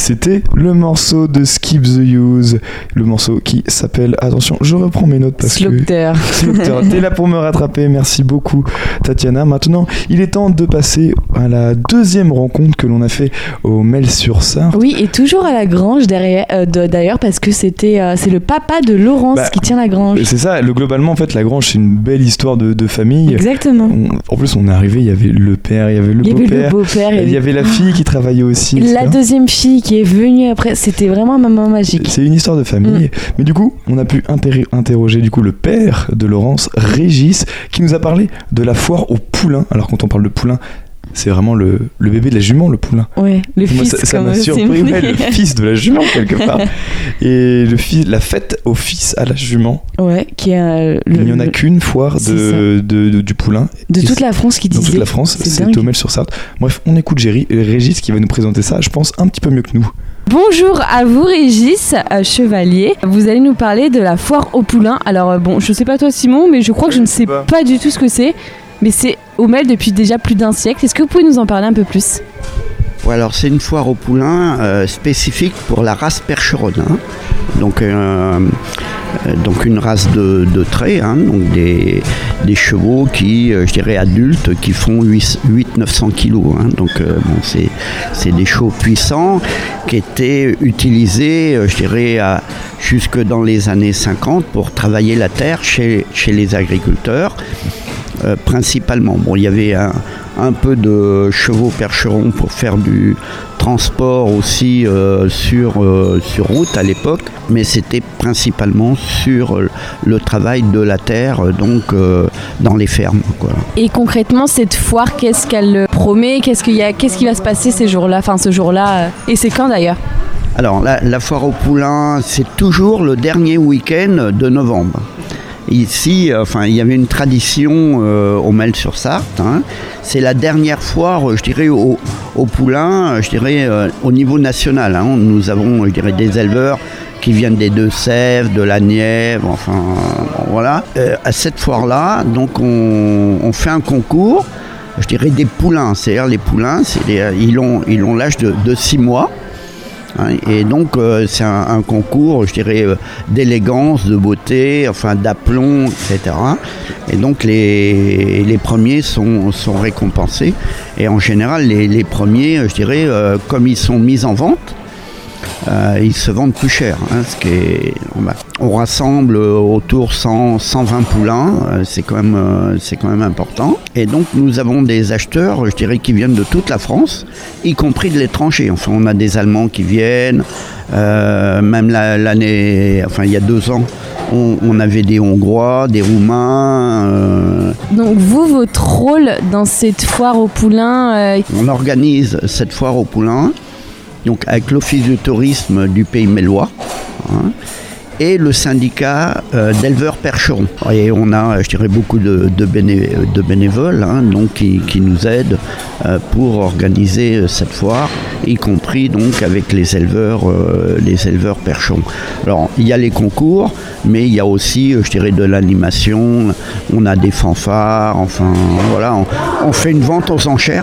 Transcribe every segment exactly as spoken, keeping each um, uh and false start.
C'était le morceau de Skip the Use, le morceau qui s'appelle, attention, je reprends mes notes parce Slopter. que... Slopter. T'es là pour me rattraper, merci beaucoup Tatiana. Maintenant, il est temps de passer à la deuxième rencontre que l'on a fait au Mel-sur-Sarthe. Oui, et toujours à la Grange derrière, euh, de, d'ailleurs, parce que c'était, euh, c'est le papa de Laurence bah, qui tient la Grange. C'est ça, le, globalement, en fait, la Grange, c'est une belle histoire de, de famille. Exactement. On, en plus, on est arrivé, il y avait le père, il y avait le il y beau-père. Avait le beau-père il y avait la fille qui travaillait aussi. La deuxième fille qui est venue après, c'était vraiment un moment magique. C'est une histoire de famille. Mm. Mais du coup, on a pu inter- interroger du coup le père de Laurence, Régis, qui nous a parlé de la foire au poulain. Alors quand on parle de poulain, c'est vraiment le, le bébé de la jument, le poulain. Ouais, le moi, fils. Ça, ça m'a surpris, ouais, le fils de la jument quelque part. Et le fils, la fête au fils à la jument. Ouais, qui est euh, le, il n'y en a le, qu'une foire de, de, de, de, du poulain. De toute la France qui disait. De toute la France, c'est, c'est au Mel-sur-Sarthe. Bref, on écoute Géry, Régis qui va nous présenter ça, je pense, un petit peu mieux que nous. Bonjour à vous Régis, euh, chevalier. Vous allez nous parler de la foire au poulain. Alors euh, bon, je sais pas toi Simon, mais je crois que je ne sais pas, pas du tout ce que c'est. Mais c'est au Mel depuis déjà plus d'un siècle. Est-ce que vous pouvez nous en parler un peu plus ? Ouais, alors c'est une foire au poulain euh, spécifique pour la race percheronne. Hein. Donc, euh, euh, donc une race de, de trait, hein, donc des, des chevaux qui, euh, je dirais adultes, qui font huit à neuf cents kilos. Hein. Donc euh, bon, c'est, c'est des chevaux puissants qui étaient utilisés, euh, je dirais, à, jusque dans les années cinquante pour travailler la terre chez, chez les agriculteurs. Euh, principalement. Bon, il y avait un, un peu de chevaux percherons pour faire du transport aussi euh, sur, euh, sur route à l'époque, mais c'était principalement sur le travail de la terre, donc euh, dans les fermes, quoi. Et concrètement, cette foire, qu'est-ce qu'elle promet ? Qu'est-ce qu'il y a, qu'est-ce qui va se passer ces jours-là, enfin ce jour-là, et c'est quand d'ailleurs ? Alors, la, la foire au poulain, c'est toujours le dernier week-end de novembre. Ici, enfin, il y avait une tradition euh, au Mel-sur-Sarthe. Hein. C'est la dernière foire, je dirais, au, au poulain, je dirais, euh, au niveau national. Hein. Nous avons, je dirais, des éleveurs qui viennent des Deux-Sèvres, de la Nièvre, enfin, bon, voilà. Euh, à cette foire-là, donc, on, on fait un concours, je dirais, des poulains. C'est-à-dire, les poulains, c'est des, ils ont, ils ont l'âge de, de six mois. Et donc euh, c'est un, un concours, je dirais, euh, d'élégance, de beauté, enfin d'aplomb, et cetera. Et donc les, les premiers sont, sont récompensés. Et en général, les, les premiers, je dirais, euh, comme ils sont mis en vente, euh, ils se vendent plus cher. Hein, ce qui est, on, va, on rassemble autour cent, cent vingt poulains, euh, c'est, quand même, euh, c'est quand même important. Et donc nous avons des acheteurs, je dirais, qui viennent de toute la France, y compris de l'étranger. Enfin, on a des Allemands qui viennent, euh, même la, l'année, enfin il y a deux ans, on, on avait des Hongrois, des Roumains. Euh... Donc vous, votre rôle dans cette foire au poulain euh... On organise cette foire au poulain, donc avec l'Office du tourisme du Pays Mellois, hein, et le syndicat euh, d'éleveurs percherons. Et on a, je dirais, beaucoup de, de, béné, de bénévoles hein, donc, qui, qui nous aident euh, pour organiser cette foire, y compris donc avec les éleveurs, euh, les éleveurs percherons. Alors, il y a les concours, mais il y a aussi, je dirais, de l'animation, on a des fanfares, enfin, voilà, on, on fait une vente aux enchères.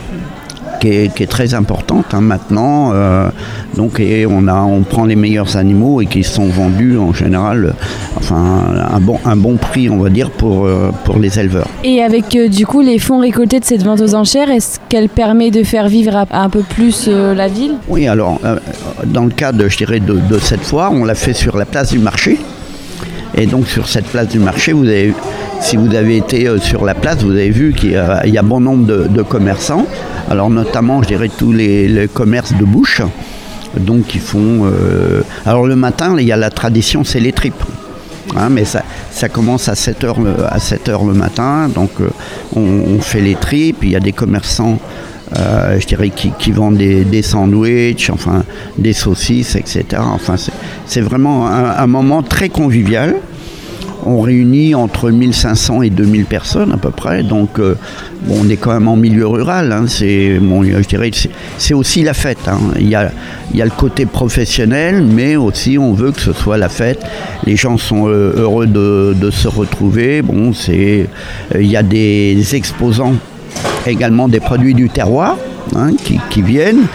Qui est, qui est très importante hein, maintenant. Euh, donc, et on, a, on prend les meilleurs animaux et qui sont vendus en général, enfin, un bon, un bon prix, on va dire, pour, euh, pour les éleveurs. Et avec euh, du coup les fonds récoltés de cette vente aux enchères, est-ce qu'elle permet de faire vivre à, à un peu plus euh, la ville ? Oui, alors, euh, dans le cadre, je dirais, de, de cette foire, on l'a fait sur la place du marché. Et donc, sur cette place du marché, vous avez, si vous avez été euh, sur la place, vous avez vu qu'il y a, il y a bon nombre de, de commerçants. Alors notamment, je dirais, tous les, les commerces de bouche, donc qui font... Euh... Alors le matin, il y a la tradition, c'est les tripes. Hein, mais ça, ça commence à sept heures le, à sept heures le matin, donc euh, on, on fait les tripes, il y a des commerçants, euh, je dirais, qui, qui vendent des, des sandwichs, enfin, des saucisses, et cetera. Enfin, c'est, c'est vraiment un, un moment très convivial. On réunit entre mille cinq cents et deux mille personnes à peu près, donc euh, bon, on est quand même en milieu rural, hein, c'est, bon, je dirais, c'est, c'est aussi la fête. Hein. Il y a, il y a le côté professionnel, mais aussi on veut que ce soit la fête. Les gens sont euh, heureux de, de se retrouver. Bon, c'est, euh, il y a des exposants également des produits du terroir hein, qui, qui viennent.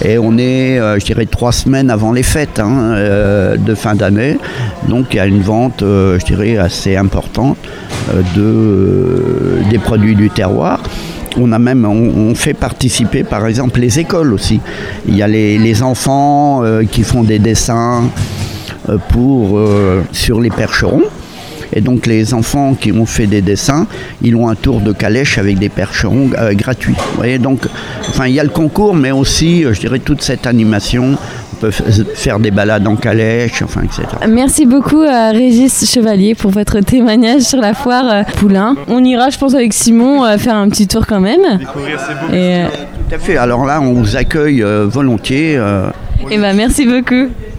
Et on est, euh, je dirais, trois semaines avant les fêtes hein, euh, de fin d'année. Donc il y a une vente, euh, je dirais, assez importante euh, de, euh, des produits du terroir. On a même, on, on fait participer par exemple les écoles aussi. Il y a les, les enfants euh, qui font des dessins euh, pour, euh, sur les percherons. Et donc les enfants qui ont fait des dessins, ils ont un tour de calèche avec des percherons euh, gratuits. Vous voyez, donc, enfin, il y a le concours, mais aussi, euh, je dirais, toute cette animation. On peut f- faire des balades en calèche, enfin, et cetera. Merci beaucoup à Régis Chevalier pour votre témoignage sur la foire euh, Poulain. On ira, je pense, avec Simon euh, faire un petit tour quand même. Découvrir ces beaux Et, euh, Tout à fait. Alors là, on vous accueille euh, volontiers. Euh, et bah, merci beaucoup.